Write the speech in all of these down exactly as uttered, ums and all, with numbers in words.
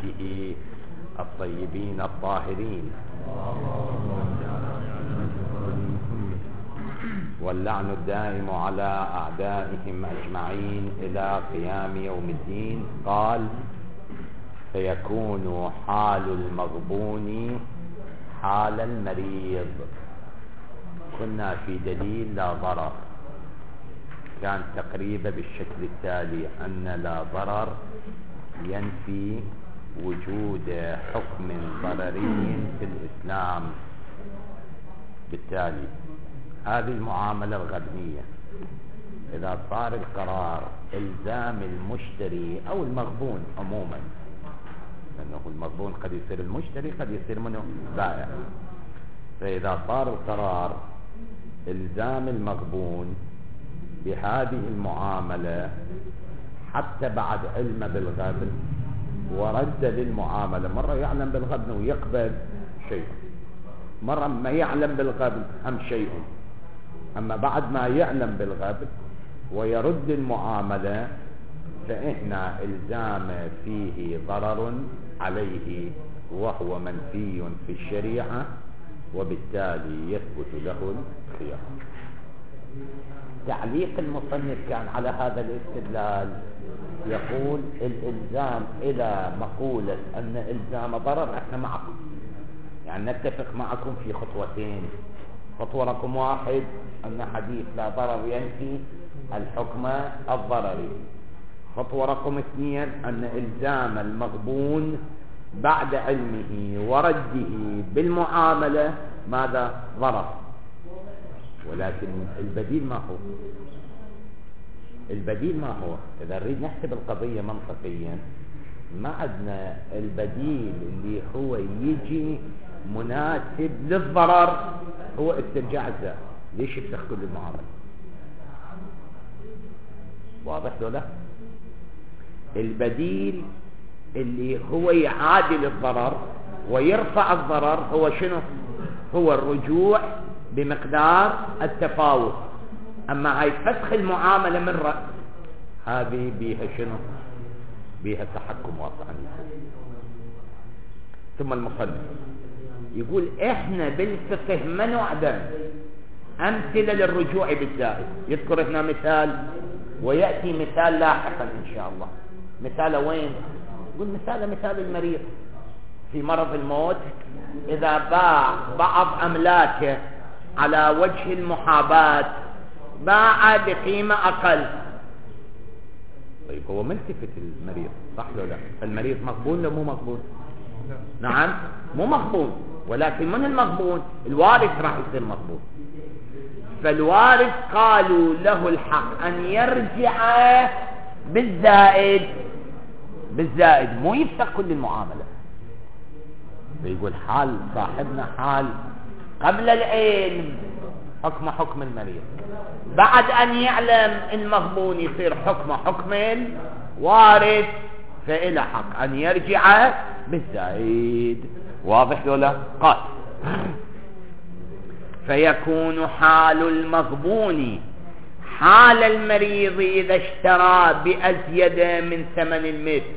بيته الطيبين الطاهرين، واللعن الدائم على أعدائهم أجمعين إلى قيام يوم الدين. قال: فيكون حال المغبون حال المريض. كنا في دليل لا ضرر، كان تقريبا بالشكل التالي: أن لا ضرر ينفي وجود حكم ضرري في الإسلام. بالتالي هذه المعاملة الغبنية إذا صار القرار إلزام المشتري أو المغبون عموما، لأنه المغبون قد يصير المشتري قد يصير منه بائع، فإذا صار القرار إلزام المغبون بهذه المعاملة حتى بعد علم بالغبن ورد للمعاملة، مرة يعلم بالغبن ويقبل شيء، مرة ما يعلم بالغبن هم شيء، أما بعد ما يعلم بالغبن ويرد المعاملة فإحنا إلزام فيه ضرر عليه وهو منفي في الشريعة، وبالتالي يثبت له الخيار. تعليق المصنف كان على هذا الاستدلال، يقول: الإلزام إلى مقولة أن إلزام ضرر احنا معكم، يعني نتفق معكم في خطوتين. خطوة رقم واحد أن حديث لا ضرر ينفي الحكم الضرري. خطوة رقم اثنين أن إلزام المغبون بعد علمه ورده بالمعاملة ماذا؟ ضرر. ولكن البديل ما هو؟ البديل ما هو؟ إذا نريد نحسب القضية منطقيا، ما عندنا البديل اللي هو يجي مناسب للضرر هو استرجاع الزائد. ليش يفسخ كل المعاملة؟ واضح ولا؟ البديل اللي هو يعادل الضرر ويرفع الضرر هو شنو؟ هو الرجوع بمقدار التفاوت. أما هاي فسخ المعاملة من رأس، هذه بيها شنو؟ بيها تحكم واقعا. ثم المصنف يقول: احنا بالفقه ما نعدم أمثلة للرجوع بالزائد. يذكر هنا مثال ويأتي مثال لاحقا إن شاء الله. مثال وين؟ يقول: مثال مثال المريض في مرض الموت، إذا باع بعض أملاكه على وجه المحاباة باع بقيمة أقل. طيب هو ملتفت المريض صح ولا لا؟ فالمريض مقبول ولا مو مقبول؟ نعم مو مقبول، ولكن من المقبول؟ الوارث راح يصير مقبول. فالوارث قالوا له الحق أن يرجع بالزائد، بالزائد مو يفسخ كل المعاملة. فيقول حال صاحبنا حال قبل العلم حكم حكم المريض، بعد أن يعلم المغبون يصير حكم حكم الوارث، فإلى حق أن يرجع بالزائد. واضح ولا؟ قال: فيكون حال المغبون حال المريض إذا اشترى بأزيد من ثمن المثل،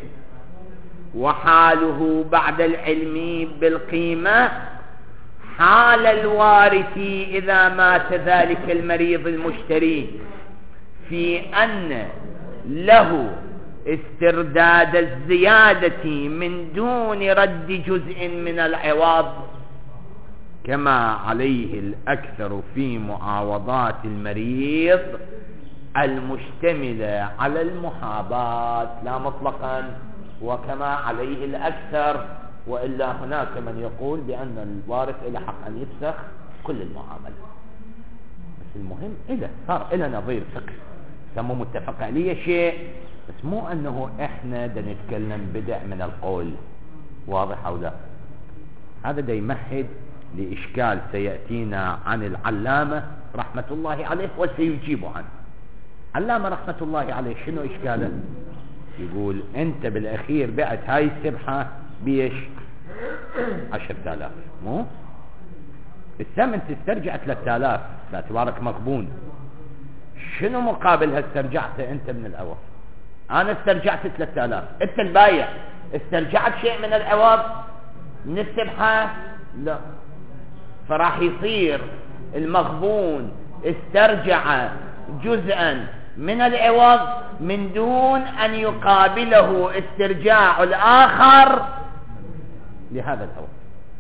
وحاله بعد العلم بالقيمة حال الوارث إذا مات ذلك المريض المشتري، في أن له استرداد الزيادة من دون رد جزء من العوض، كما عليه الأكثر في معاوضات المريض المشتملة على المحاباة، لا مطلقا وكما عليه الأكثر، وإلا هناك من يقول بأن الوارث إلى حق أن يفسخ كل المعاملة. بس المهم إذا صار إلى نظير فقه سمو متفق عليه شيء، بس مو أنه إحنا دا نتكلم بدع من القول. واضح أو لا؟ هذا دا يمهد لإشكال سيأتينا عن العلامة رحمة الله عليه وسيجيب عنه. علامة رحمة الله عليه شنو إشكاله؟ يقول: أنت بالأخير بعت هاي السبحة بيش عشرة آلاف، مو الثمن تسترجع ثلاثة آلاف باعتبارك مغبون. شنو مقابلها استرجعته أنت من الأول؟ أنا استرجعت ثلاثة آلاف، أنت البايع استرجعت شيء من العوض من السبحة؟ لا. فراح يصير المغبون استرجع جزءا من العوض من دون أن يقابله استرجاع الآخر لهذا العوض،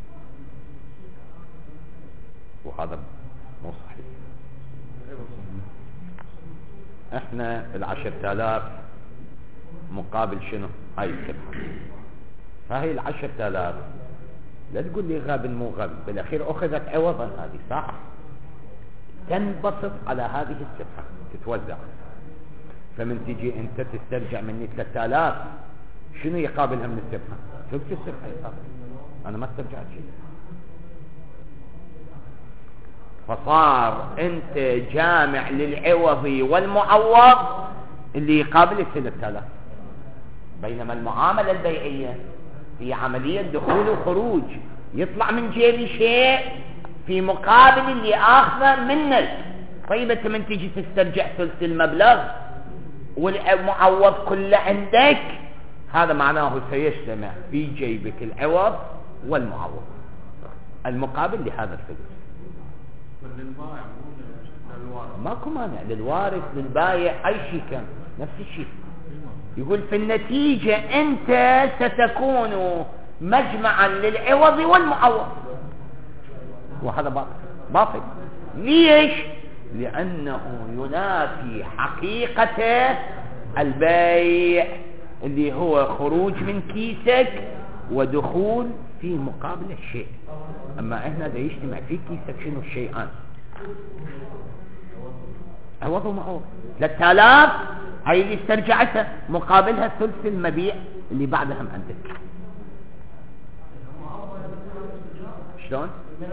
وهذا مو صحيح. احنا العشرة آلاف مقابل شنو؟ هاي السبحة. فهي العشرة آلاف لا تقول لي غاب مو غاب، بالاخير اخذت عوضا هذه، صح؟ تنبسط على هذه السبحة تتوزع. فمن تجي انت تسترجع مني ثلاثة آلاف، شنو يقابلها من السبحة؟ ثلث السبحة يقابل، انا ما استرجعت شيء. فصار انت جامع للعوض والمعوض اللي يقابل الثلاثة آلاف. بينما المعاملة البيعية هي عملية دخول وخروج، يطلع من جيبي شيء في مقابل اللي آخذه منك. طيب انت من تجي تسترجع ثلث المبلغ والمعوض كله عندك، هذا معناه سيجتمع في جيبك العوض والمعوض المقابل لهذا الثلث. للبائع مو للوارث؟ ماكو مانع، للوارث للبايع اي شيء كان نفس الشيء. يقول في النتيجة انت ستكون مجمعا للعوض والمعوض، وهذا باطل. باطل ليش؟ لأنه ينافي حقيقة البيع اللي هو خروج من كيسك ودخول في مقابل الشيء. أما إحنا دا يجتمع في كيسك شنو الشيئان؟ عوض ومعوض. ثلاثة آلاف هاي اللي استرجعتها مقابلها ثلث المبيع اللي بعدها من عندك. شلون؟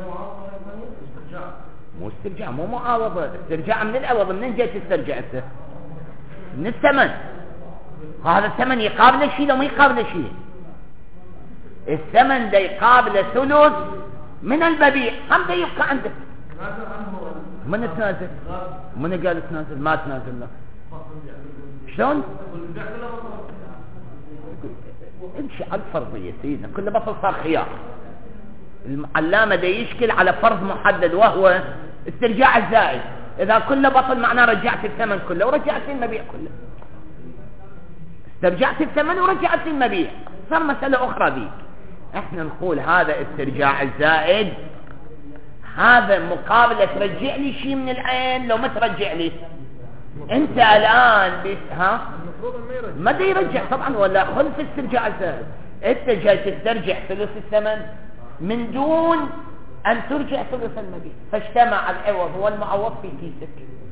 مو استرجاع، مو معاوضة، استرجاع من العوض. منين جيت تسترجع انت؟ من الثمن. هذا الثمن يقابل شيء لو ما يقابل شيء؟ الثمن ده يقابل ثلث من المبيع، هم ده يبقى عندك. من تنازل؟ من قال تنازل؟ ما تنازل له. شلون؟ امشي على الفرضية سيدنا، كل بطل صار خيار. العلامة ده يشكل على فرض محدد وهو استرجاع الزائد. إذا كل بطل معناه رجعت الثمن كله ورجعت المبيع كله. استرجعت الثمن ورجعت المبيع، صار مسألة أخرى ذيك. احنا نقول هذا استرجاع الزائد، هذا مقابلة ترجع لي شيء من العين لو ما ترجع لي. انت الآن بس ها ما دا يرجع طبعا، ولا خلف استرجاع الزائد. انت جاي تسترجع ثلث الثمن من دون أن ترجع ثلث المبيع، فاجتمع العوض والمعوض في كيسك،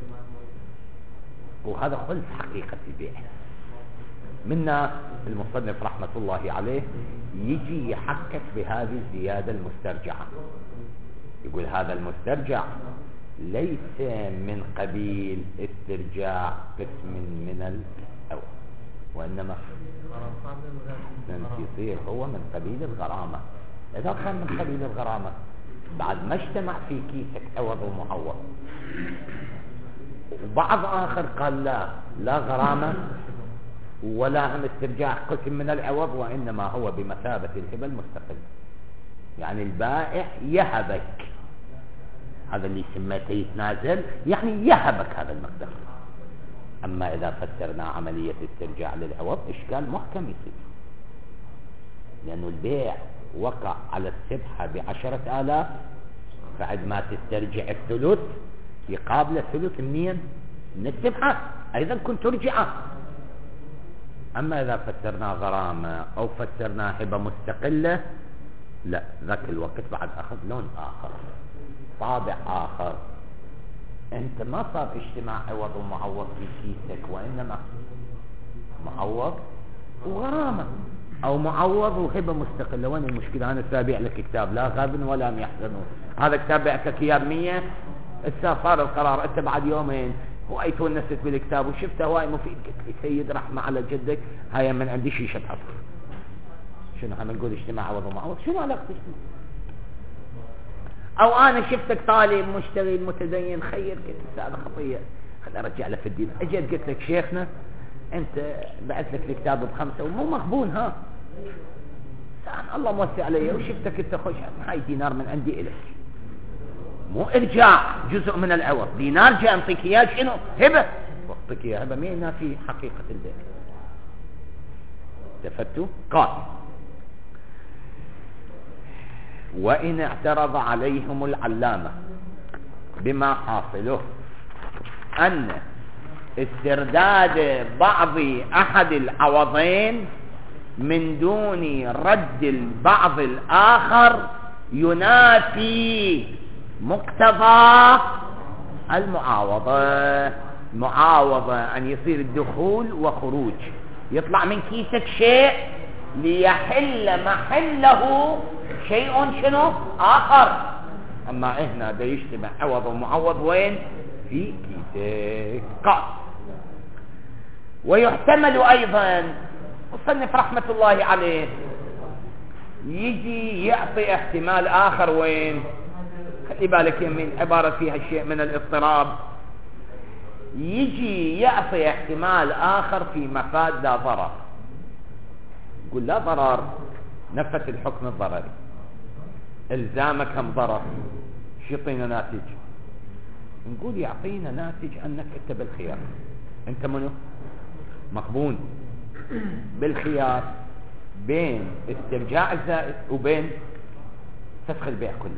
وهذا خلف حقيقة البيع. منا المصنف رحمة الله عليه يجي يحقق بهذه الزيادة المسترجعة، يقول هذا المسترجع ليس من قبيل استرجاع قسم من العوض، وإنما يصير هو من قبيل الغرامة. إذا كان من قبيل الغرامة بعد ما اجتمع في كيسك عوض ومعوض، وبعض آخر قال لا لا غرامة ولا هم استرجاع قسم من العوض، وإنما هو بمثابة الهبة المستقلة. يعني البائع يهبك، هذا اللي سميته يتنازل، يعني يهبك هذا المقدار. أما إذا فسرنا عملية استرجاع للعوض إشكال محكم يصير، لأنه البيع وقع على السبحة بعشرة آلاف، فعندما تسترجع الثلث يقابل الثلث منين؟ من السبحة، أيضا كنت ترجعه. أما إذا فسرنا غرامة أو فسرنا هبة مستقلة، لا، ذاك الوقت بعد أخذ لون آخر، طابع آخر. أنت ما صار اجتماع عوض ومعوض في كيسك، وإنما معوض وغرامة، أو معوض وهبة مستقلة. وين المشكلة؟ أنا سابع لك كتاب لا غاب ولا هم يحزنون، هذا كتاب بعتك إياه بمية، صار القرار أنت بعد يومين هواي تونست بالكتاب وشفته هواي مفيد، قلت لي سيد رحمة على جدك، هاي من عندي شيشة عصر. شنو هم نقول اجتماع عوض ومعوض؟ شنو علاقة اجتماع؟ أو أنا شفتك طالب مشتغل متدين خير، قلت هذا خطية خلي أرجع له في الدين. أجيت قلت لك شيخنا أنت بعت لك الكتاب بخمسة ومو مقبول، ها سام الله موسع علي وشفتك انت خوش هاي دينار من عندي إلك، مو ارجاع جزء من العوض، دينار جاء انطيك اياه شنو هبه، واعطيك اياه هبه ما في حقيقه البيع. استفدتوا؟ قال وإن اعترض عليهم العلامة بما حاصله أن استرداد بعض أحد العوضين من دون رد البعض الآخر ينافي مقتضى المعاوضة. معاوضة أن يصير الدخول وخروج، يطلع من كيسك شيء ليحل محله شيء شنو آخر. أما هنا ده يجتمع عوض ومعوض وين؟ في كيسك. قال ويحتمل أيضا مصنف رحمة الله عليه يجي يعطي احتمال آخر وين؟ خلي بالك يمين عبارة فيها شيء من الاضطراب. يجي يعطي احتمال آخر في مفاد لا ضرر، يقول لا ضرر نفت الحكم الضرري، الزامك هم ضرر، شو يعطينا ناتج؟ نقول يعطينا ناتج أنك أنت بالخيار، أنت منو؟ مقبون بالخيار بين استرجاع الزائد وبين فسخ البيع كله.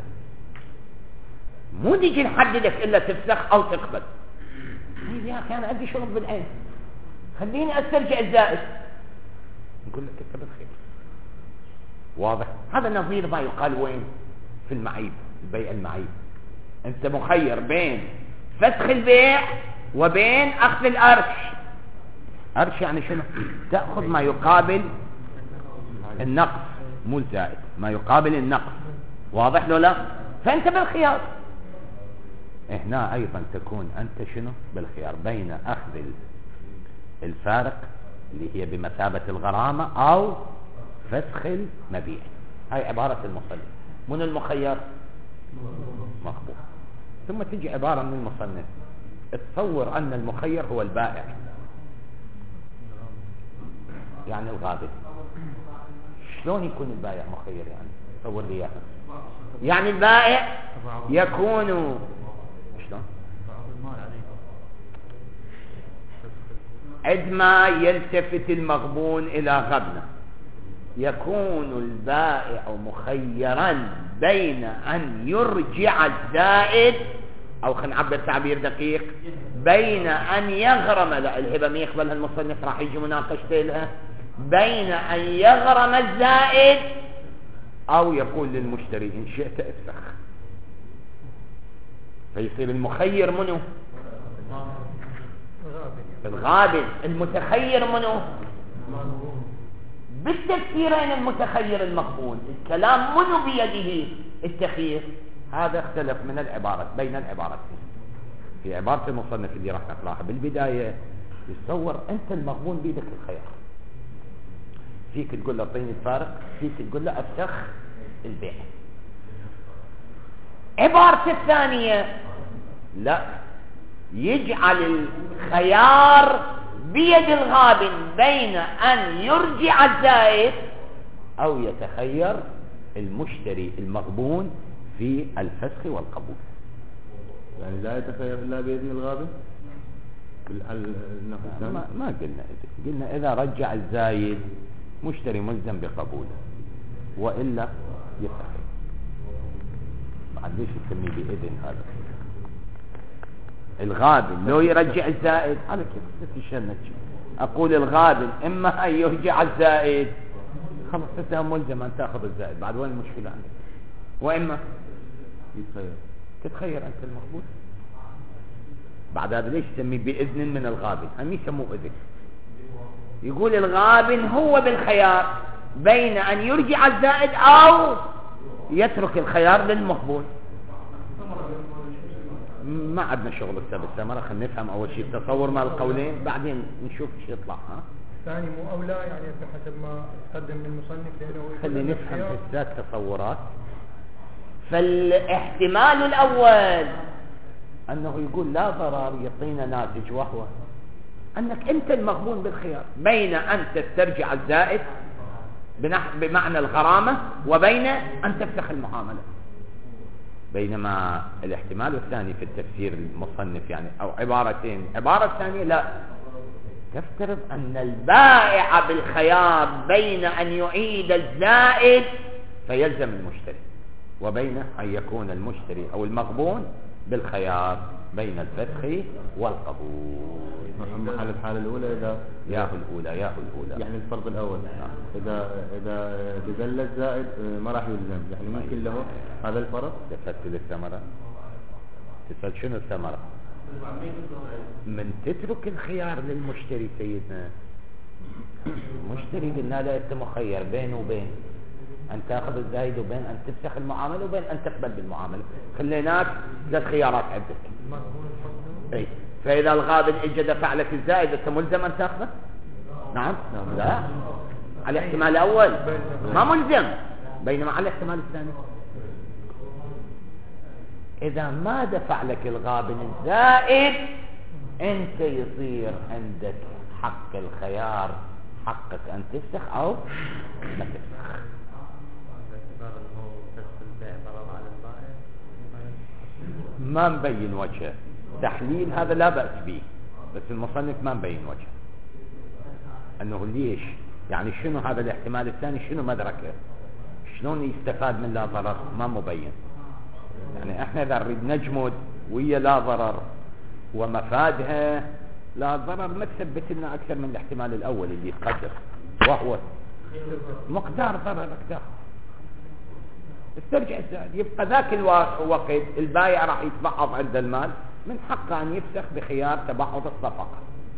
مو نيجي نحددك إلا تفسخ أو تقبل. يا أخي أنا عندي شرط بالعين، خليني أسترجع الزائد. نقول لك أنت بالخيار. واضح؟ هذا نظير ما يقال وين؟ في المعيب، البيع المعيب. أنت مخير بين فسخ البيع وبين أخذ الأرش. أرش يعني شنو؟ تأخذ ما يقابل النقص، مو الزائد، ما يقابل النقص. واضح لو لا؟ فأنت بالخيار. هنا أيضا تكون أنت شنو؟ بالخيار بين أخذ الفارق اللي هي بمثابة الغرامة أو فسخ المبيع. هاي عبارة المصنف. من المخير؟ مقبول. ثم تجي عبارة من المصنف تصور أن المخير هو البائع، يعني الغابن. شلون يكون البائع مخير؟ يعني تصور لي اياها. يعني البائع يكون شلون؟ عندما يلتفت المغبون إلى غبنه يكون البائع مخيرا بين أن يرجع الزائد، أو خلينا نعبر تعبير دقيق، بين أن يغرم، لا الهبة ما يقبلها المصنف راح يجي مناقشته لها، بين أن يغرم الزائد أو يقول للمشتري إن شئت افسخ. فيصير المخير منه الغابن، المتخير منه بالتفسيرين المتخير المقبول. الكلام منه بيده التخيير. هذا اختلف من العبارات بين العبارتين. في عبارة المصنف اللي راح نقراها بالبداية يتصور أنت المغبون بيدك الخيار، فيك تقول له اعطيني الفارق، فيك تقول له افسخ البيع. عبارة الثانية لا، يجعل الخيار بيد الغابن بين أن يرجع الزائد أو يتخير المشتري المغبون في الفسخ والقبول. يعني لا يتخير إلا بإذن الغابن؟ ما, ما قلنا إذن. قلنا إذا رجع الزايد مشتري ملزم بقبوله، وإلا يتخير. بعد ليش تسميه بإذن هذا؟ الغابن لو يرجع الزائد على كيف تتشنج. أقول الغابن إما أن يرجع الزائد خلاص أنت ملزم أن تأخذ الزائد، بعد وين المشكلة عندك؟ وإما يتخير تتخير أنت المقبول. بعد هذا ليش تسميه بإذن من الغابن؟ هم يسموه إذن. يقول الغابن هو بالخيار بين أن يرجع الزائد أو يترك الخيار للمقبول. ما عندنا شغل السبب الثمرة. خلينا نفهم أول شيء التصور مع القولين بعدين نشوف ايش يطلع. ها ثاني مو أولى يعني حسب ما تقدم من المصنف لأنه خلينا نفهم الثلاث تصورات. فالاحتمال الأول أنه يقول لا ضرر يعطينا ناتج، وهو أنك أنت المغبون بالخيار بين أن تسترجع الزائد بمعنى الغرامة وبين أن تفسخ المعاملة. بينما الاحتمال الثاني في التفسير المصنف يعني أو عبارتين، عبارة ثانية لا تفترض أن البائع بالخيار بين أن يعيد الزائد فيلزم المشتري، وبين أن يكون المشتري أو المغبون بالخيار بين الفسخ والقبول. محل الحالة الأولى إذا ياهو الأولى ياهو الأولى يعني الفرض الأول إذا إذا بذل الزائد ما راح يلزم، يعني ممكن له هذا الفرض. تفسد الثمرة، تسأل شنو الثمرة؟ من تترك الخيار للمشتري سيدنا. المشتري قلنا له أنت مخير بين وبين أن تأخذ الزايد وبين أن تفسخ المعاملة وبين أن تقبل بالمعاملة، خليناك ذات خيارات عندك. أي فإذا الغابن اجى دفع لك الزائد أنت ملزم أن تأخذه؟ نعم لا، على الاحتمال الأول ما ملزم، بينما على الاحتمال الثاني إذا ما دفع لك الغابن الزائد أنت يصير عندك حق الخيار، حقك أن تفسخ أو ما تفسخ. ما مبين وجهه تحليل هذا لا بأس به، بس المصنف ما مبين وجهه أنه ليش، يعني شنو هذا الاحتمال الثاني، شنو مدركه، شلون يستفاد من لا ضرر، ما مبين. يعني احنا اذا نريد نجمد وهي لا ضرر ومفادها لا ضرر ما تثبت لنا اكثر من الاحتمال الاول اللي يتقدر وهو مقدار ضرر اكثر. استرجع الزائد، يبقى ذاك الوقت البائع راح يتبعض عند المال، من حقه ان يفسخ بخيار تبعض الصفقه.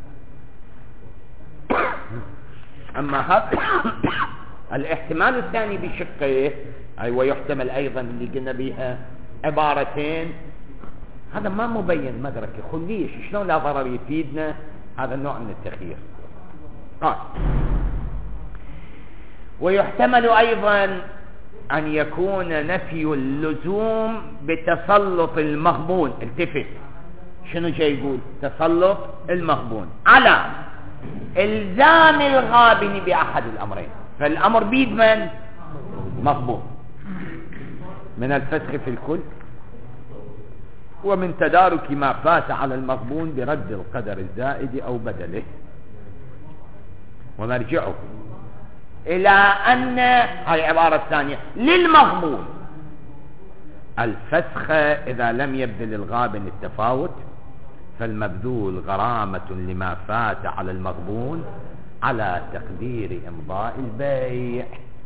اما هذا الاحتمال الثاني بشقه اي ويحتمل ايضا اللي قلنا بها عبارتين، هذا ما مبين مدركه، خليش شلون لا ضرر يفيدنا، هذا النوع من التخيير. قال ويحتمل ايضا ان يكون نفي اللزوم بتسلط المغبون. التفت شنو جاي يقول؟ تسلط المغبون على الزام الغابن باحد الامرين، فالامر بيد من؟ مغبون، من الفسخ في الكل ومن تدارك ما فات على المغبون برد القدر الزائد او بدله. ومرجعه الى ان هاي عبارة الثانية للمغبون الفسخ اذا لم يبذل الغابن التفاوت فالمبذول غرامة لما فات على المغبون على تقدير امضاء البيع،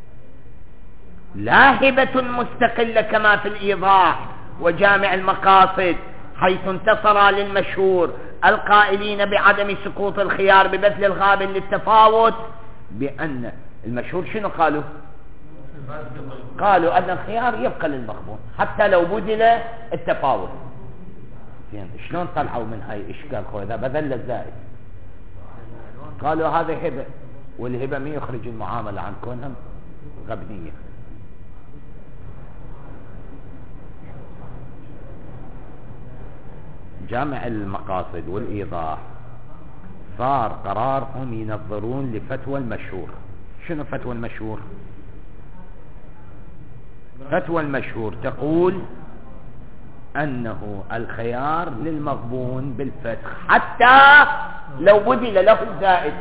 لا هبة مستقلة كما في الإيضاح وجامع المقاصد حيث انتصر للمشهور القائلين بعدم سقوط الخيار ببذل الغابن للتفاوت، بأن المشهور شنو قالوا؟ قالوا أن الخيار يبقى للمغبون حتى لو بذل التفاوت. يعني شلون طلعوا من هاي إشكال خو إذا بذل الزائد؟ قالوا هذا هبة، والهبة ما يخرج المعاملة عن كونها غبنية. جامع المقاصد والإيضاح صار قرارهم ينظرون لفتوى المشهور. شنو فتوى المشهور؟ فتوى المشهور تقول أنه الخيار للمغبون بالفتح حتى لو بذل له الزائد.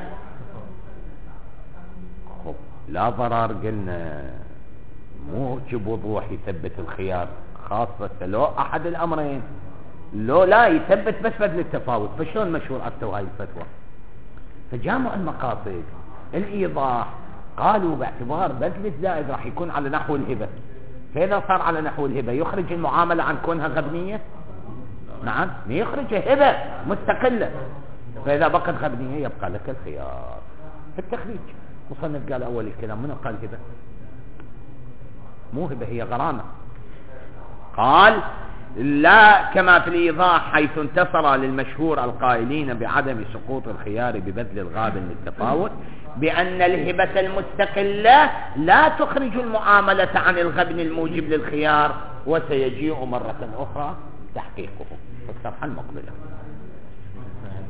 خب لا ضرر، قلنا موجب وضوح يثبت الخيار، خاصة لو أحد الأمرين، لو لا يثبت بس بدل التفاوت، فشلون المشهور أفتوا هاي الفتوى؟ فجامع المقاصد الإيضاح قالوا باعتبار بذل الزائد راح يكون على نحو الهبة، فإذا صار على نحو الهبة يخرج المعاملة عن كونها غبنية؟ نعم يخرج هبة مستقلة، فإذا بقت غبنية يبقى لك الخيار. في التخريج مصنف قال أول الكلام منو قال هبة؟ مو هبة، هي غرامة. قال لا كما في الإيضاح حيث انتصر للمشهور القائلين بعدم سقوط الخيار ببذل الغابن للتفاوت بأن الهبة المستقلة لا تخرج المعاملة عن الغبن الموجب للخيار، وسيجيء مرة أخرى تحقيقه في الصفحة المقبلة.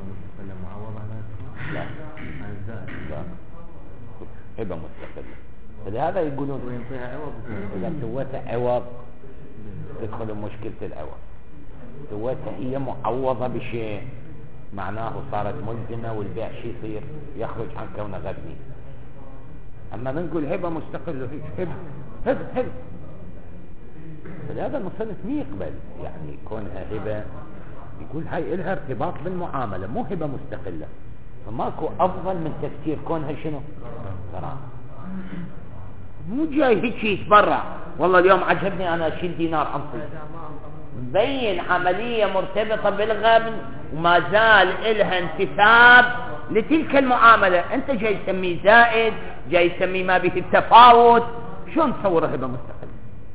معوض على لا لا هبة مستقلة فلهذا يقولون وينطيها عوض. إذا سويتها عوض تدخل مشكلة العوض، سويتها هي معوضة بشيء معناه صارت ملزمة والبيع شي يصير يخرج عن كونه غبني. أما نقول هبة مستقلة هبة هبة هبة، فلهذا المصنف ما يقبل يعني كونها هبة، يقول هاي إلها ارتباط بالمعاملة مو هبة مستقلة، فماكو أفضل من تفسير كونها شنو غرامة. مو جاي هيك يتبرع والله اليوم عجبني أنا أشيل دينار أنطي، بين عملية مرتبطة بالغبن وما زال إلها انتساب لتلك المعاملة. أنت جاي تسميه زائد، جاي تسميه ما به التفاوت، شلون تصور هبة مستقلة؟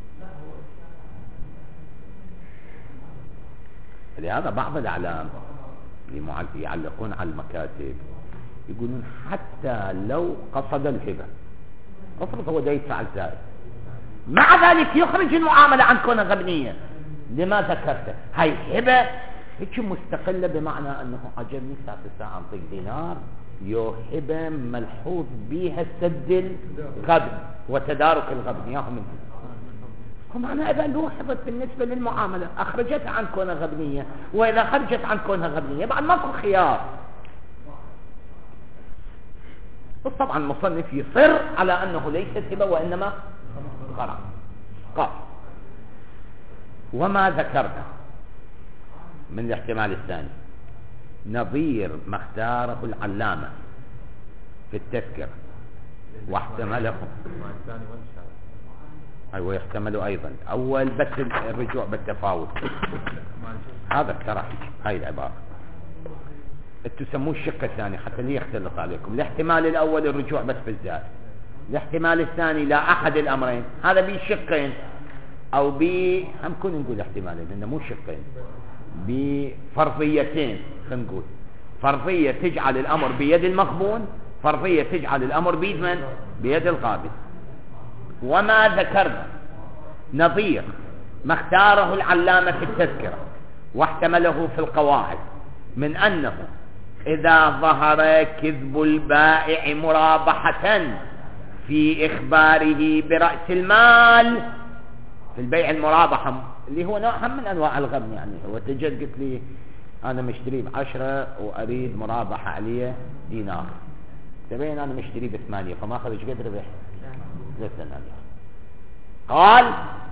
لهذا بعض الأعلام يعلقون على المكاتب يقولون حتى لو قصد الهبة، افرض هو دا يدفع الزائد مع ذلك يخرج المعاملة عن كونها غبنية، لما ذكرته هاي هبة هيك مستقلة، بمعنى أنه عجبني ساعة الساعة أعطيك دينار، يو هبة ملحوظ بيها سد الغبن وتدارك الغبن ياهم انت، ومعنى إذا لوحظت بالنسبة للمعاملة أخرجتها عن كونها غبنية، وإذا خرجت عن كونها غبنية بعد ماكو خيار. بس طبعا المصنف يصر على أنه ليست هبة وإنما غرامة. قال وما ذكرنا من الاحتمال الثاني نظير ما اختاره العلامة في التذكرة واحتمله، أيوة يحتمله أيضا أول بس الرجوع بالتفاوت، هذا ترى هاي العبارة تسموه الشق الثاني حتى ليه يختلط عليكم. الاحتمال الأول الرجوع بس بالزائد، الاحتمال الثاني لا أحد الأمرين، هذا بشقين أو ب هم كنا نقول احتمالين لأنه مو شقين، بفرضيتين. خلينا نقول فرضية تجعل الأمر بيد المغبون، فرضية تجعل الأمر بيد من؟ بيد الغابن. وما ذكرنا نظير ما اختاره العلامة في التذكرة واحتمله في القواعد من أنه إذا ظهر كذب البائع مرابحة في إخباره برأس المال في البيع المرابحة اللي هو نوع من أنواع الغبن، يعني هو تجد قلت لي أنا مشتري بعشرة وأريد مرابحة عليه دينار، تبين أنا مشتري بثمانية فما خرج قد ربح للثمانية. قال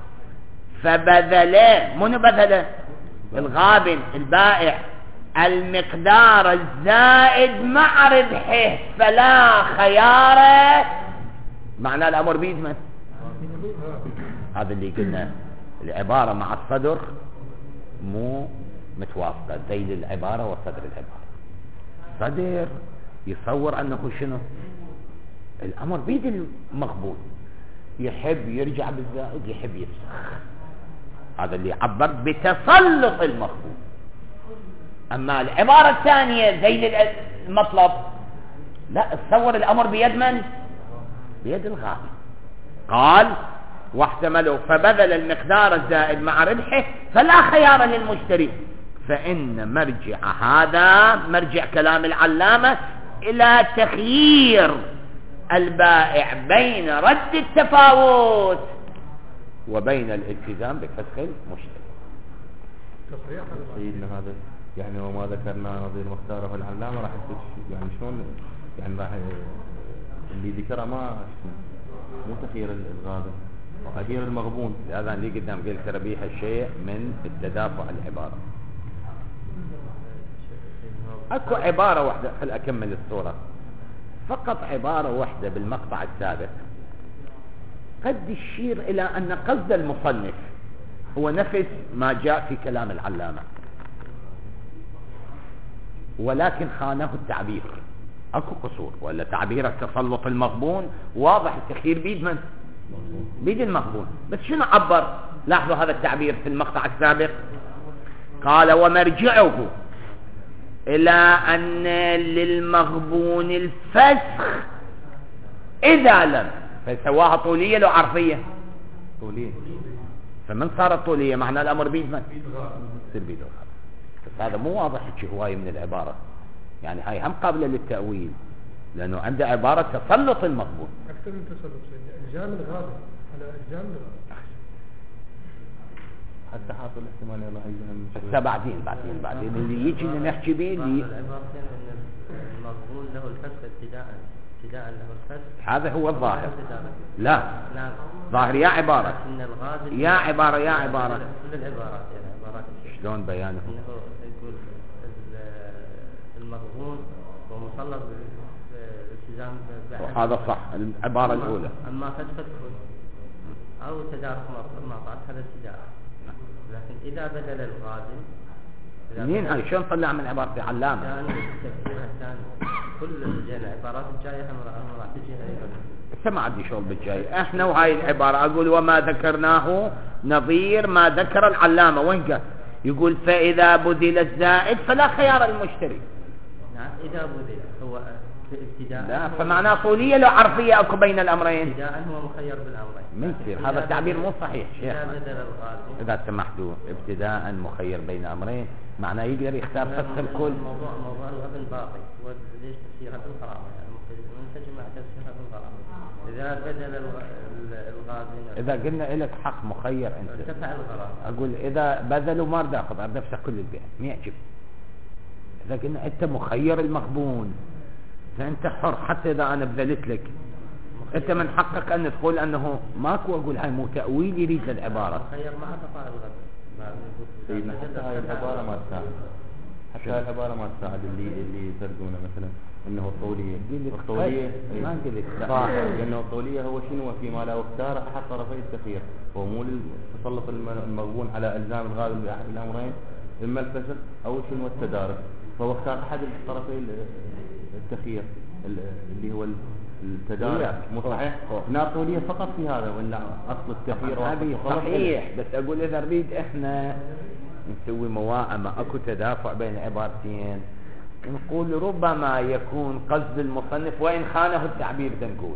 فبذله، منو بذله؟ الغابن البائع المقدار الزائد مع ربحه فلا خيار، معنى الأمر بيد من؟ هذا اللي قلنا العبارة مع الصدر مو متوافقة، ذيل العبارة وصدر العبارة. صدر يصور أنه شنو الأمر بيد المغبون، يحب يرجع بالزائد يحب يفسخ، هذا اللي عبر بتسلط المغبون. أما العبارة الثانية ذيل المطلب لا، تصور الأمر بيد من؟ بيد الغابن. قال واحتملوا فبذل المقدار الزائد مع ربحه فلا خيار للمشتري، فإن مرجع هذا مرجع كلام العلامة إلى تخيير البائع بين رد التفاوت وبين الالتزام بفسخ المشتري. سيدنا هذا يعني وما ذكرنا نظير مختاره العلامة راح يعني شلون يعني راح اللي ذكره ما مو تخيير الغابن، تخيير المغبون. هذا اللي قدام قلت ربيها الشيء من التدافع العبارة. اكو عبارة واحدة، خل اكمل الصورة، فقط عبارة واحدة بالمقطع السابق قد يشير الى ان قصد المصنف هو نفس ما جاء في كلام العلامة، ولكن خانه التعبير، اكو قصور، ولا تعبير التسلط المغبون واضح، التخيير بيد من؟ بيد المغبون. بس شنو عبر؟ لاحظوا هذا التعبير في المقطع السابق، قال ومرجعه إلى أن للمغبون الفسخ إذا لم، فسواها طولية لو عرفية؟ طولية. فمن صارت طولية معنى الأمر بيد من؟ يصير بيد الغابن. بس هذا مو واضح هواية من العبارة، يعني هاي هم قابلة للتأويل، لأنه عنده عبارة تسلط المغبون. أكثر من تسلط، الجام الغابن على الجام الغابن. حتى حاصل احتمال الله يجينا حتى بعدين بعدين بعدين اللي يجي اللي نحكي به اللي العبارتين ان المغبون له الفسخ ابتداء ابتداء له الفسخ، هذا هو الظاهر. لا نعم ظاهر يا عبارة ان الغازل يا عبارة يا عبارة كل العبارات يعني عبارات شلون بيانه؟ انه يقول المغبون ومسلط بالالتزام بأحد، وهذا صح العبارة الأولى. اما فسخ الكل او تدارك مقاطعة هذا ابتداء. لكن إذا بدل الغازل منين هاي شلون طلع من عبارة علامة؟ كان تفسيرها كان كل العبارات الجاية هم راح تجي أيضا. انت ما عندي شغل بالجاي، احنا وهاي العبارة اقول وما ذكرناه نظير ما ذكر العلامة. وين قال؟ يقول فإذا بذل الزائد فلا خيار المشتري. نعم إذا بذل هو ابتداء. لا فمعناه طولية لو عرفية اكو بين الامرين. ابتداء هو مخير بالامرين. ما يصير هذا التعبير مو صحيح شيخ. إذا بدل الغازل اذا سمحتوا ابتداء مخير بين امرين معناه يقدر يختار فسخ الكل. موضوع موضوع الغبن باقي وليش تفسيرها بالغرامة يعني منسجم مع تفسيرها بالغرامة. إذا بدل الغازل اذا قلنا لك حق مخير انت ارتفع الغرامة. اقول اذا بذلوا ما رد اخذ ارد افسخ كل البيع ما يعجب. اذا قلنا انت مخير المغبون فانت حر حتى اذا انا بذلت لك انت من حقك ان تقول انه ماكو. اقول هاي مو تأويل يريد للعبارة. مخير مع بقاء الغبن. سيدنا حتى هاي العبارة ما تساعد، حتى هاي العبارة ما تساعد اللي اللي يسردونه مثلا انه الطولية. الطولية ما قلت صح، لانه الطولية هو شنو فيما لو اختار احد طرفي التخيير، هو مو تسلط المغبون على الزام الغالب باحد الامرين اما الفسخ او شنو التدارك، فهو اختار احد الطرفي التخيير اللي هو التدارك. مو صحيح؟ هنا طولية فقط في هذا ولا اصل التخيير هذه صحيح. بس اقول اذا نريد احنا نسوي موائمة اكو تدافع بين عبارتين نقول ربما يكون قصد المصنف وإن خانه التعبير نقول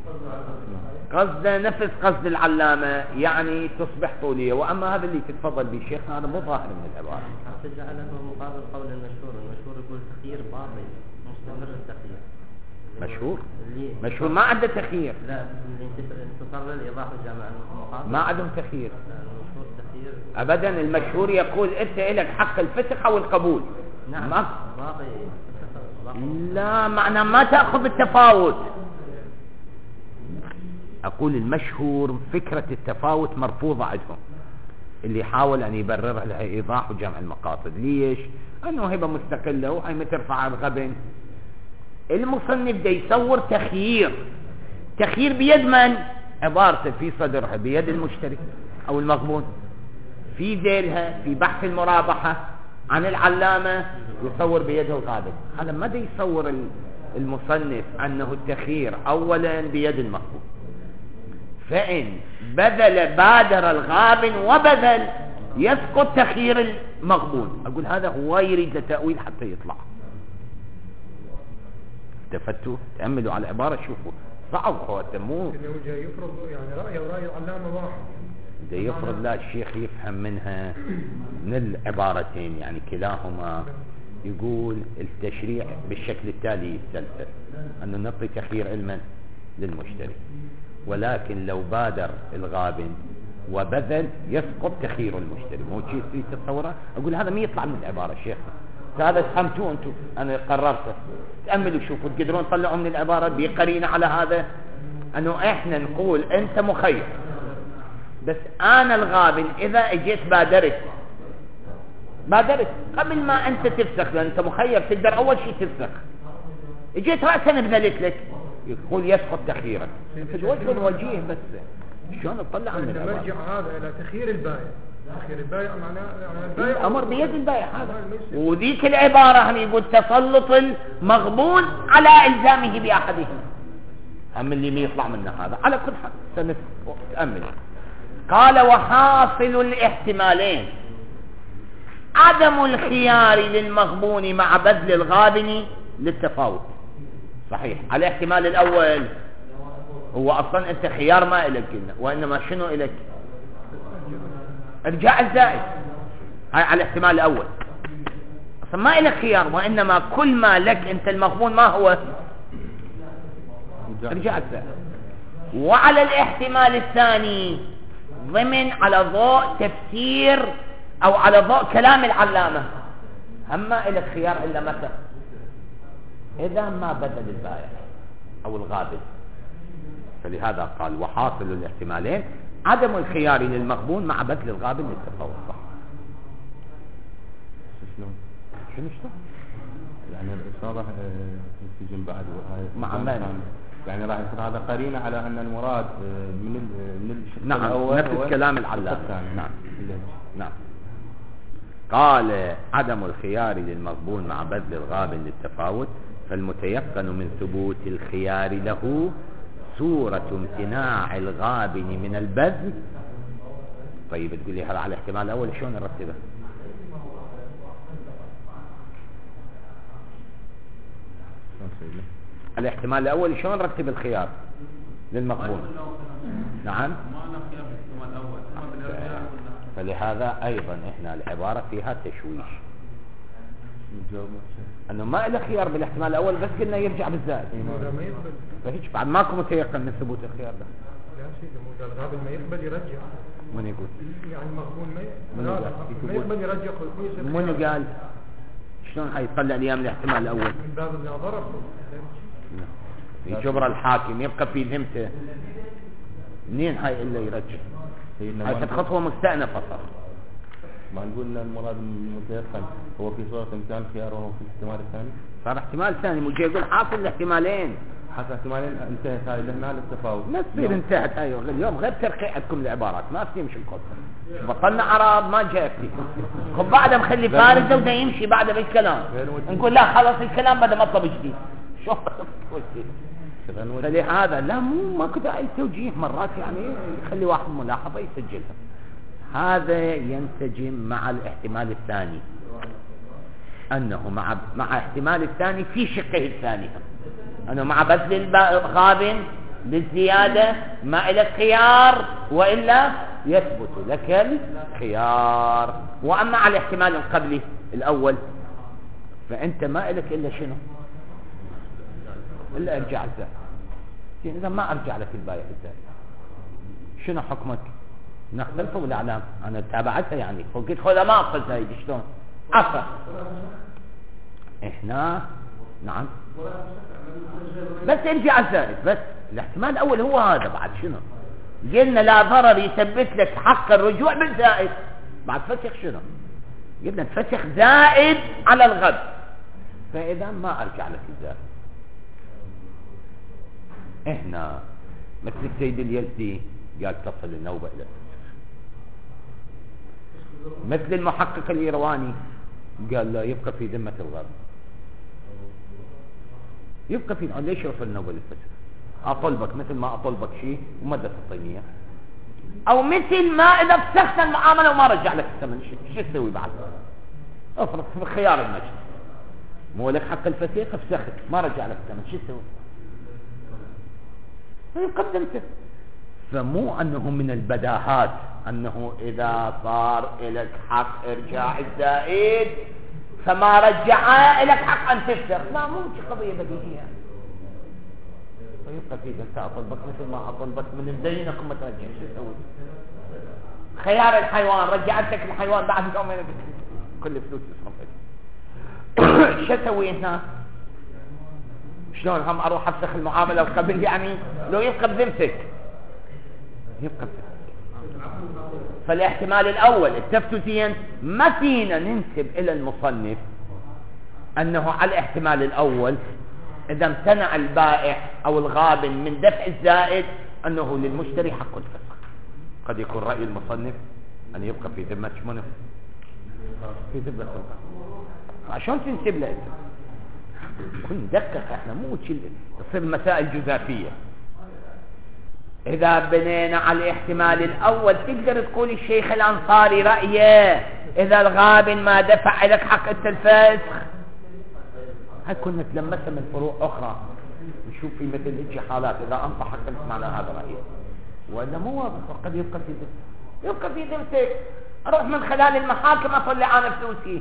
قصد نفس قصد العلامة يعني تصبح طولية. وأما هذا اللي تتفضل به الشيخ هذا مو ظاهر من العبارة. حتى جعله مقابل قول المشهور. المشهور يقول تخيير باطل مستمر التخيير. مشهور مشهور ما عنده تخيير. لا انتصر الإضافة جامع المقابل ما عندهم تخيير. المشهور تخيير أبدا. المشهور يقول أنت لك حق الفسخ أو القبول. نعم ما باقي. لا معنى ما تأخذ التفاوت. أقول المشهور فكرة التفاوت مرفوضة عندهم. اللي حاول أن يبرر لها إيضاح وجمع المقاصد. ليش؟ أنه هبة مستقلة وهي مترفع الغبن. المصنف ده يصور تخيير. تخيير بيد من؟ عبارته في صدرها بيد المشتري أو المغبون. في ذيلها في بحث المرابحة عن العلامة يصور بيده الغابن. هذا ما دا يصور المصنف أنه التخيير أولا بيد المغبون. فإن بذل بادر الغابن وبذل يسقط تخيير المغبون. أقول هذا هو يريد لتأويل حتى يطلع. تفتوا تأملوا على العبارة شوفوا صعب هو تمو إنه جاي يفرض يعني رأيه ورأي العلامة واحد. ده يفرض لا الشيخ يفهم منها من العبارتين يعني كلاهما. يقول التشريع بالشكل التالي يستلزم أنه نعطي تخيير علما للمشتري ولكن لو بادر الغابن وبذل يسقط تخيير المشتري. مو شيء تتصوره. أقول هذا ما يطلع من العبارة الشيخ. هذا فهمتوه أنتم أنا قررته. تأملوا شوفوا تقدرون تطلعوا من العبارة بقرينة على هذا أنه إحنا نقول أنت مخير بس أنا الغابن إذا اجيت بادرت بادرت قبل ما أنت تفسخ لأن أنت مخير تقدر أول شيء تفسخ. اجيت رأسا بذلك لك يقول يسقط تخييرك. فالوجه الوجيه بس شلون تطلع من العبارة. نرجع هذا إلى تخيير البائع. تخيير البائع معناه يعني البائع الأمر بيد البائع هذا. وذيك العبارة هم يقول تسلط المغبون على إلزامه بأحدهم. هم اللي ما يطلع منه هذا على كل حال سنتأمل. قال وحاصل الاحتمالين عدم الخيار للمغبون مع بذل الغابن للتفاوت. صحيح. على الاحتمال الأول هو أصلا أنت خيار ما إليك قلنا وإنما شنو إليك ارجاع الزائد. هاي على الاحتمال الأول أصلا ما إليك خيار وإنما كل ما لك أنت المغبون ما هو رجع الزائد. وعلى الاحتمال الثاني ضمن على ضوء تفسير او على ضوء كلام العلامة اما الى خيار الا متى؟ اذا ما بدل البائع او الغابن. فلهذا قال وحاصل الاحتمالين عدم الخيار للمغبون مع بذل الغابن للتفاوت. شلون؟ شنو شلون؟ يعني الإشارة راح يسجن بعد مع من؟ يعني راح يصير هذا قرينة على أن المراد من ال من الشق نعم الأول نفس كلام العلامة. نعم نعم. قال عدم الخيار للمغبون مع بذل الغابن للتفاوت فالمتيقن من ثبوت الخيار له صورة امتناع الغابن من البذل. طيب تقول لي هذا على الاحتمال الأول شلون نرتبه؟ الاحتمال الأول شلون نرتب الخيار للمغبون؟ نعم. فلهذا أيضا إحنا العبارة فيها تشويش أنه ما له خيار بالاحتمال الأول بس قلنا يرجع بالزائد. فهيك بعد ماكو متيقن من ثبوت الخيار ده. لا شيء ده مو الغابن ما يقبل يرجع. من يقول؟ يعني المغبون ما ما يقبل يرجع خلفية. من قال؟ شلون حيطلع لي من الاحتمال الأول؟ من باب النظر. يجبر الحاكم يبقى في ذمته. منين هاي إلا يرجع؟ هاي خطوة مستأنفة صار. ما نقول ان المراد المتيقن هو في صورة امتنان خيار وهو في الاحتمال الثاني. صار احتمال ثاني مو يقول حاصل الاحتمالين. حتى احتمالين انتهت هاي لهنا للتفاوت. ما تصير انتهت هاي اليوم غير ترقيع عندكم العبارات ما بتمشي القصة. بطلنا عرب ما جاء فيه. خب بعدها مخلي فارزة وده يمشي بعدها بالكلام. نقول لا خلص الكلام بدأ مطلب جديد. شو فلهذا لا مو ما كده اي توجيه مرات يعني يخلي واحد ملاحظة يسجلها. هذا ينسجم مع الاحتمال الثاني أنه مع مع احتمال الثاني في شقه الثاني أنه مع بذل الغابن للزيادة ما إلى خيار وإلا يثبت لك الخيار. وأما على الاحتمال القبلي الأول فأنت ما إلك إلا شنو إلا أرجع الزائد. إذا ما أرجع لك البايع الزائد شنو حكمك؟ نختلفوا بالأعلام. أنا تابعتها يعني فقلت خذها ما أخذ هاي شلون أخذ إحنا نعم بس ارجع الزائد بس الاحتمال الأول هو هذا. بعد شنو قلنا لا ضرر يثبت لك حق الرجوع بالزائد. بعد فسخ شنو قلنا تفسخ زائد على الغد. فإذا ما أرجع لك الزائد إحنا مثل السيد اليزدي قال تصل النوبة إلى مثل المحقق الإيرواني قال لا يبقى في ذمة الغرب يبقى في ليش يوصل النوبة للفسخ؟ أطلبك مثل ما أطلبك شيء ومدة الطينية أو مثل ما إذا فسخت المعاملة وما رجع لك الثمن شو تسوي بعد؟ افرض في خيار المجلس مو لك حق الفسيخ فسخت ما رجع لك الثمن شو تسوي؟ قدمته. فمو أنه من البداهات أنه إذا صار لك حق إرجاع الزائد فما رجع لك حق أن تفسخ. لا مو قضية بديهية. فيبقى في أنت أطلبك مثل ما أطلبك من مدينك وما ترجع شو تسوي؟ خيار الحيوان رجعت لك الحيوان بعد يومين كل فلوس يصرف شو تسوي هنا؟ شلون هم اروح افسخ المعامله وقبل يعني لو يبقى بذمتك يبقى بذمتك. فالاحتمال الاول التفتتين ما فينا ننسب الى المصنف انه على الاحتمال الاول اذا امتنع البائع او الغابن من دفع الزائد انه للمشتري حق الفسخ. قد يكون راي المصنف ان يبقى في ذمه منه في ذمه عشان تنسب له كن دقق. احنا مو تصير مسائل جزافية. اذا بنينا على الاحتمال الاول تقدر تقول الشيخ الانصاري رأيه اذا الغابن ما دفع لك حق الفسخ. هاي كنا نتلمسها من فروع اخرى نشوف في مثل هيك حالات اذا انصح حق معنا هذا رأيه ولا مو واضح. وقد يبقى في ذمتك يبقى في ذمتك اروح من خلال المحاكم اطلع انا فلوسي.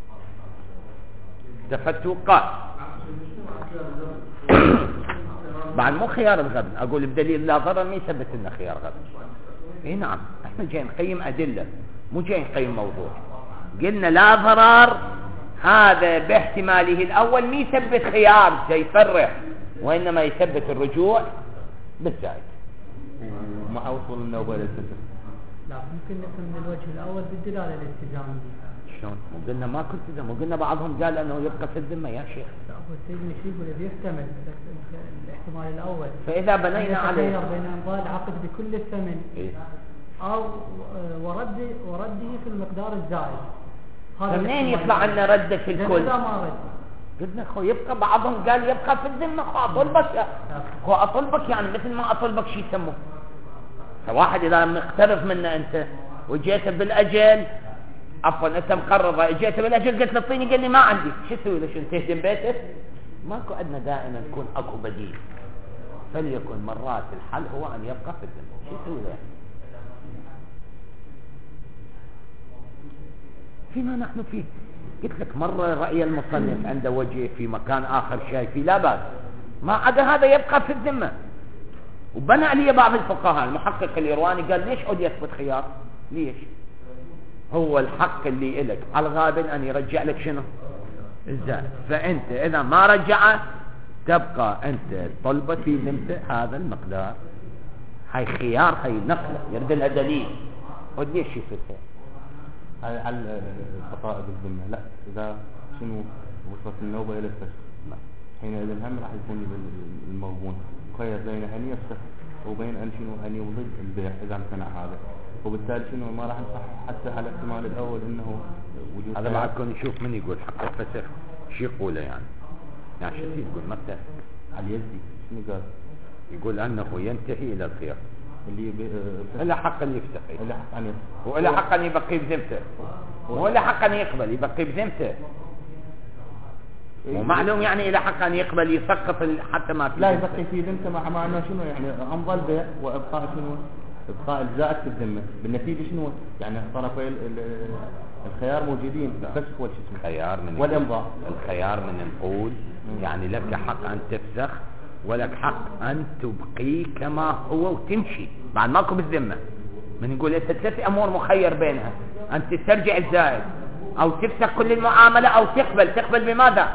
دفعت قال بعد مو خيار الغبن، اقول بدليل لا ضرر ما يثبت لنا خيار غبن. اي نعم، احنا جاي نقيم ادله مو جاي نقيم موضوع. قلنا لا ضرر هذا باحتماله الاول ما يثبت خيار زي يفرح، وانما يثبت الرجوع بالزائد. ومع وصول النوبه للفسق لا ممكن نفهم من الوجه الاول بالدلاله الالتزام دي. شلون؟ مو قلنا ما كنت التزام، وقلنا بعضهم قال انه يبقى في الذمه يا شيخ. لا هو السيد الشيخ يقول اذا يحتمل الاحتمال الاول، فاذا بنينا عليه بين امضاء العقد بكل الثمن إيه؟ او ورد ورده في المقدار الزائد. فمنين يطلع عنا رده في الكل؟ لا ما رد. قلنا خو يبقى، بعضهم قال يبقى في الذمه. خو اطلبك خو اطلبك يعني مثل ما اطلبك شيء يسموه. فواحد اذا مختلف منا انت وجيت بالاجل، عفوا انت مقرضه جيت بالاجل قلت له اعطيني، قال لي ما عندي، شو اسوي له؟ شو تهدم بيتك؟ ماكو عندنا دائما يكون اكو بديل. فليكن مرات الحل هو ان يبقى في الذمه. شو اسوي له؟ فيما نحن فيه. قلت لك مرة رأي المصنف عنده وجه في مكان آخر شايف فيه لا بأس، ما عدا هذا يبقى في الذمة. وبنى عليه بعض الفقهاء، المحقق الإيرواني قال ليش عود يثبت خيار؟ ليش؟ هو الحق اللي إلك على الغابن أن يرجع لك شنو؟ الزائد. فأنت إذا ما رجع تبقى أنت طلبة في ذمته هذا المقدار. هاي خيار، هاي نقلة يرد لها دليل. عود ليش يصير خيار؟ هاي على خطائب الذمة. لا إذا شنو وصلت النوبة إلى الفسق حينئذ الهم راح يكون المغبون خير بين أن يفسخ وبين أن شنو أن يمضي البيع إذا امتنع هذا، وبالتالي شنو ما راح نصح حتى على الاحتمال الأول إنه وجود هذا بعد كون نشوف من يقول حق الفسخ شو يقوله يعني يعني شو يقول مثلا على اليزدي شنو قال؟ يقول أنه ينتهي إلى الخيار اللي إلا حق أن يفسخ، إلا حق أن يفسخ، وإلا حق أن يبقي بذمته، وإلا حق أن يقبل يبقي بذمته. ومعلوم يعني إلى حق أن يقبل يسقط حتى ما في لا يبقي في ذمته مع معنى شنو يعني أمضى البيع وإبقاء شنو إبقاء الزائد في الذمة. بالنتيجة شنو يعني طرفي الخيار موجودين الفسخ والشسم خيار من والإمضاء. الخيار من نقول يعني لك حق أن تفسخ ولك حق أن تبقي كما هو وتمشي بعد ماكو بالذمة. من نقول أنت ثلاث أمور مخير بينها، أن تسترجع الزائد أو تفسخ كل المعاملة أو تقبل. تقبل بماذا؟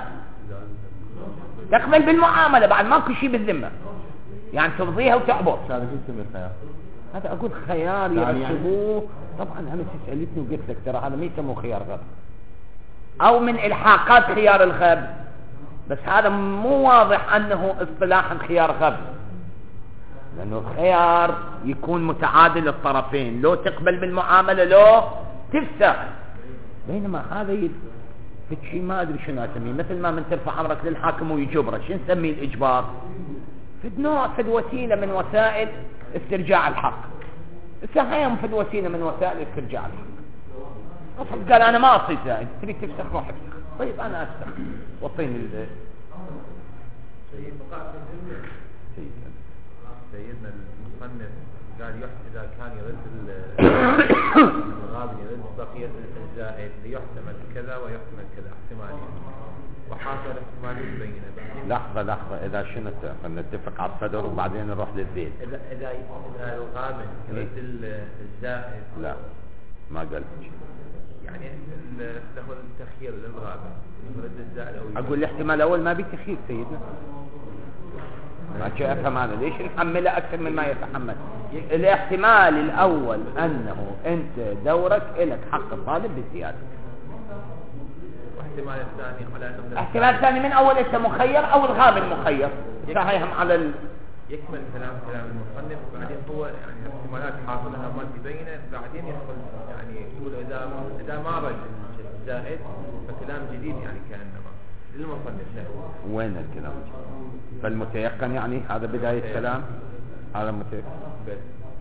تقبل بالمعاملة بعد ماكو شيء بالذمة، يعني ترضيها وتعبر. هذا شو يسمى الخيار؟ هذا أقول خيار يرتبوه. طبعا أنا سألتني وقلت لك ترى هذا ما يسموه خيار غبن أو من إلحاقات خيار الغبن، بس هذا مو واضح أنه اصطلاحا خيار غبن، لأنه الخيار يكون متعادل الطرفين، لو تقبل بالمعاملة لو تفسخ. بينما هذا يد في شيء ما أدري شنو أسميه، مثل ما من ترفع أمرك للحاكم ويجبره، شو نسميه الإجبار؟ في نوع في وسيلة من وسائل استرجاع الحق. السهام في وسيلة من وسائل استرجاع الحق. أصل قال أنا ما أصيد زائد، تريد تفسخ روح افسخ. طيب أنا أفسخ وطيني ال سيدنا المصنف قال إذا كان يرد الغابن يرد بقية الزائد ليحتمل كذا ويحتمل كذا احتمالين، وحاصل احتمالين بينه. لحظة لحظة إذا شنو نتفق على الصدر وبعدين نروح للذيل. إذا إذا إذا الغابن يرد الزائد لا ما قلت يعني له التخيير للغابن يرد الزائد أو أقول الاحتمال الأول ما بيتخير سيدنا، ما جاء أفهم أنا ليش نحمله أكثر من ما يتحمل. الاحتمال الأول أنه أنت دورك إلك حق الطالب بالزيادة. واحتمال الثاني على أنه احتمال الثاني من أول أنت مخير أو الغابن مخير. صحيحهم على ال... يكمل كلام كلام المصنف بعدين هو يعني احتمالات حاصلها ما تبينه بعدين يدخل يعني يقول إذا إذا ما رد الزائد فكلام جديد يعني كأنما للمصنف نفسه. وين الكلام؟ فالمتيقن يعني هذا بداية الكلام، هذا متيقن،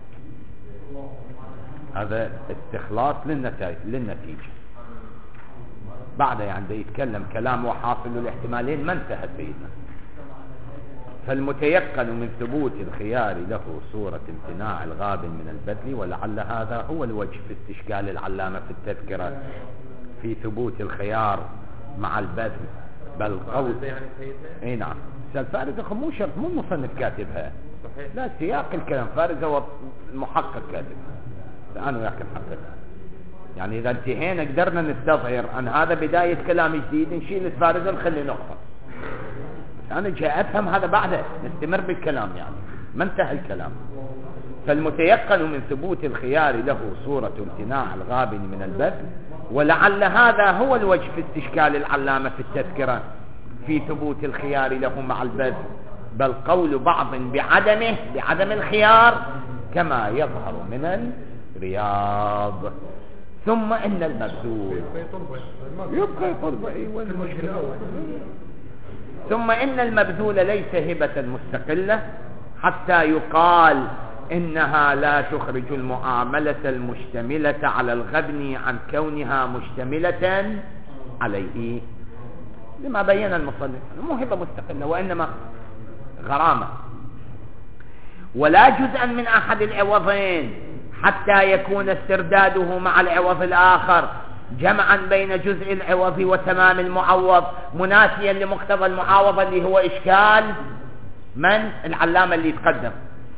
هذا استخلاص للنتائج للنتيجة. بعد يعني يتكلم كلام وحاصل الاحتمالين ما انتهى سيدنا. فالمتيقن من ثبوت الخيار له صورة امتناع الغابن من البذل، ولعل هذا هو الوجه في استشكال العلامة في التذكرة في ثبوت الخيار مع البذل. بل قول يعني سيدنا اي نعم. الفارزة مو شرط، مو المصنف كاتبها، صحيح. لا سياق الكلام فارزة والمحقق كاتبها، انا وياك نحقق. يعني اذا انتهينا قدرنا نستظهر ان هذا بداية كلام جديد نشيل الفارزة نخلي نقطة. انا جاي افهم هذا بعده نستمر بالكلام، يعني ما انتهى الكلام. فالمتيقن من ثبوت الخيار له صورة امتناع الغابن من البذل، ولعل هذا هو الوجه في استشكال العلامة في التذكرة في ثبوت الخيار له مع البذل، بل قول بعض بعدمه بعدم الخيار كما يظهر من الرياض. ثم ان المبذول يبقى طلبة ايوه المشكلة. ثم ان المبذول ليس هبة مستقلة حتى يقال إنها لا تخرج المعاملة المشتملة على الغبن عن كونها مشتملة عليه، لما بين المصنف مو هبة مستقلة وإنما غرامة، ولا جزءا من أحد العوضين حتى يكون استرداده مع العوض الآخر جمعا بين جزء العوض وتمام المعوض مناسيا لمقتضى المعاوضة اللي هو إشكال من العلامة اللي يتقدم،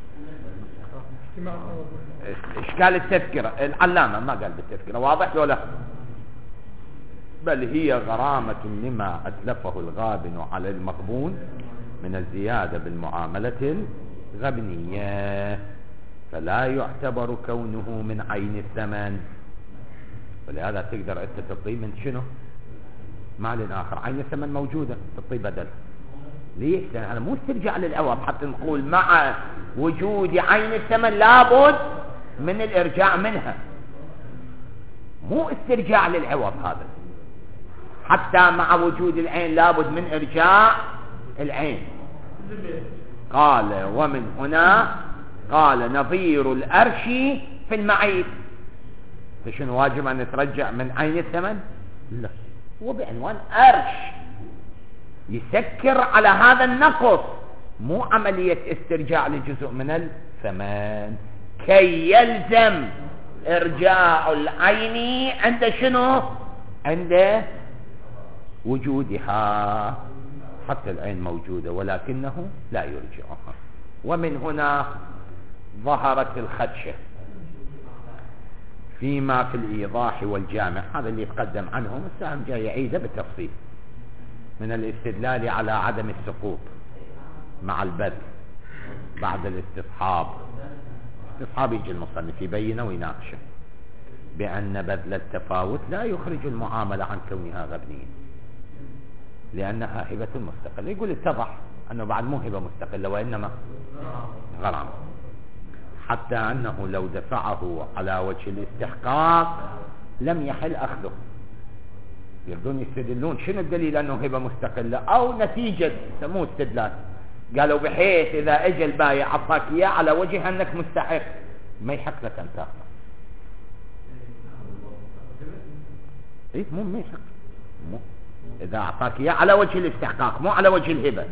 إشكال التذكرة العلامة ما قال بالتذكرة، واضح ولا؟ بل هي غرامة لما أتلفه الغابن على المغبون من الزيادة بالمعاملة الغبنية، فلا يعتبر كونه من عين الثمن. ولهذا تقدر أنت تطيب من شنو؟ مال آخر، عين الثمن موجودة تطيب بدل. ليش؟ لأن هذا مو استرجاع للعوض حتى نقول مع وجود عين الثمن لابد من الإرجاع منها، مو استرجاع للعوض هذا، حتى مع وجود العين لابد من إرجاع العين. قال ومن هنا قال نظير الأرش في المعيب، فشنو واجب أن نترجع من عين الثمن؟ لا، هو بعنوان أرش يسكر على هذا النقص، مو عملية استرجاع لجزء من الثمن كي يلزم إرجاع العين عند شنو؟ عند وجودها، حتى العين موجودة ولكنه لا يرجعها. ومن هنا ظهرت الخدشة فيما في الإيضاح والجامع، هذا اللي يتقدم عنهم السهم جاي يعيده بالتفصيل، من الاستدلال على عدم السقوط مع البذل بعد الاستصحاب. استصحاب يجي المصنف يبينه ويناقشه بأن بذل التفاوت لا يخرج المعاملة عن كونها غبنية لأنها هبة مستقلة. يقول اتضح أنه بعد مو هبة مستقلة وإنما غرام، حتى أنه لو دفعه على وجه الاستحقاق لم يحل أخذه. يردون يستدلون شنو الدليل أنه هبة مستقلة أو نتيجة سموه استدلال، قالوا بحيث إذا اجى البايع عطاك إياه على وجه أنك مستحق ما يحق لك أن تأخذه. إيه مو ما يحق، مو إذا أعطاك إياه على وجه الاستحقاق مو على وجه الهبة،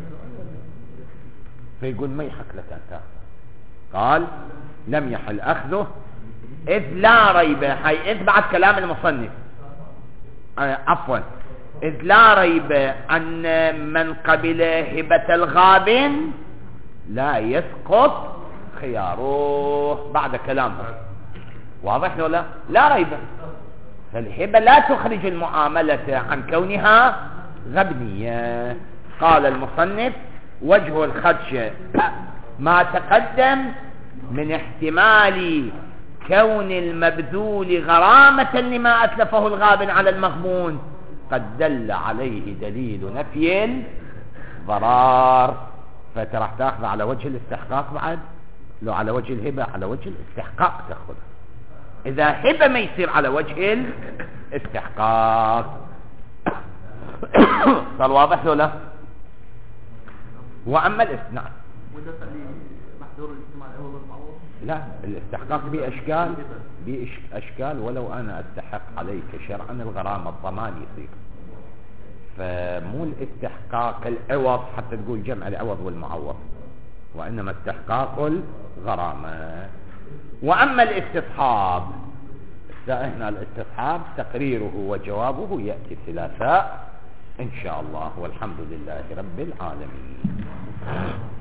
فيقول ما يحق لك أن تأخذه. قال لم يحل أخذه إذ لا ريب، حي إذ بعد كلام المصنف عفوا إذ لا ريب أن من قبل هبة الغابن لا يسقط خياره بعد كلامه. واضح ولا؟ لا ريب، فالهبة لا تخرج المعاملة عن كونها غبنية. قال المصنف وجه الخدش ما تقدم من احتمال كون المبذول غرامة لما أتلفه الغابن على المغبون قد دل عليه دليل نفي الضرار، فترح تأخذ على وجه الاستحقاق بعد، لو على وجه الهبة على وجه الاستحقاق تأخذ، إذا هبة ما يصير على وجه الاستحقاق. صار واضح ولا؟ وأما الاستناد لا، الاستحقاق بأشكال بأشكال ولو أنا أستحق عليك شرعا الغرامة الضمان يصير، فمو الاستحقاق العوض حتى تقول جمع العوض والمعوض، وإنما استحقاق الغرامة. وأما الاستصحاب هنا الاستصحاب تقريره وجوابه يأتي الثلاثاء إن شاء الله، والحمد لله رب العالمين.